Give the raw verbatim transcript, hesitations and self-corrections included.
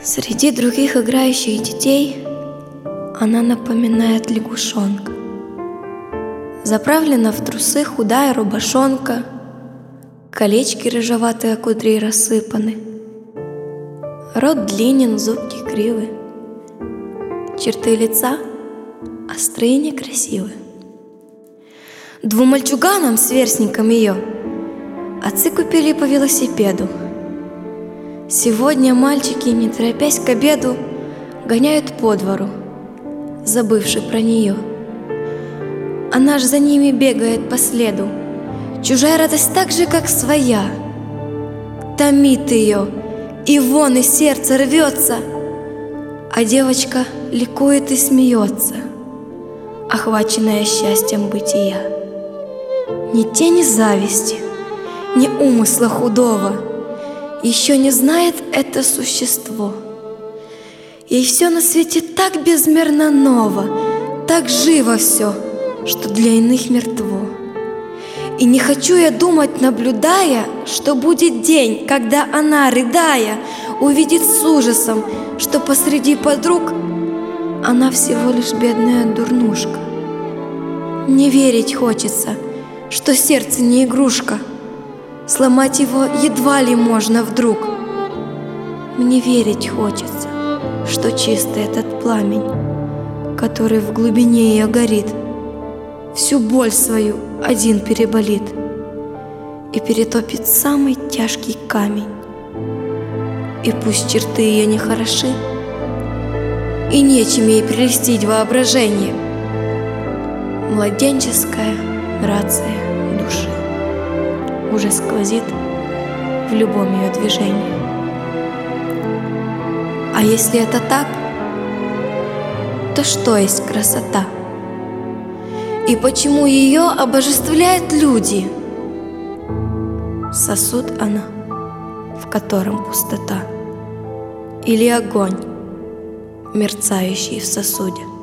Среди других играющих детей она напоминает лягушонка. Заправлена в трусы худая рубашонка, колечки рыжеватые кудри рассыпаны. Рот длинен, зубки кривы, черты лица острые и некрасивы. Двум мальчуганам, сверстникам ее, отцы купили по велосипеду. Сегодня мальчики, не торопясь к обеду, гоняют по двору, забывши про нее. Она ж за ними бегает по следу. Чужая радость так же, как своя, томит ее, и вон из сердца рвется, а девочка ликует и смеется, охваченная счастьем бытия. Ни тени зависти, ни умысла худого еще не знает это существо. Ей все на свете так безмерно ново, так живо все, что для иных мертво. И не хочу я думать, наблюдая, что будет день, когда она, рыдая, увидит с ужасом, что посреди подруг она всего лишь бедная дурнушка. Не верить хочется, что сердце не игрушка, сломать его едва ли можно вдруг. Мне верить хочется, что чистый этот пламень, который в глубине ее горит, всю боль свою один переболит и перетопит самый тяжкий камень. И пусть черты ее не хороши, и нечем ей прелестить воображение, младенческая грация души уже сквозит в любом ее движении. А если это так, то что есть красота? И почему ее обожествляют люди? Сосуд она, в котором пустота, или огонь, мерцающий в сосуде?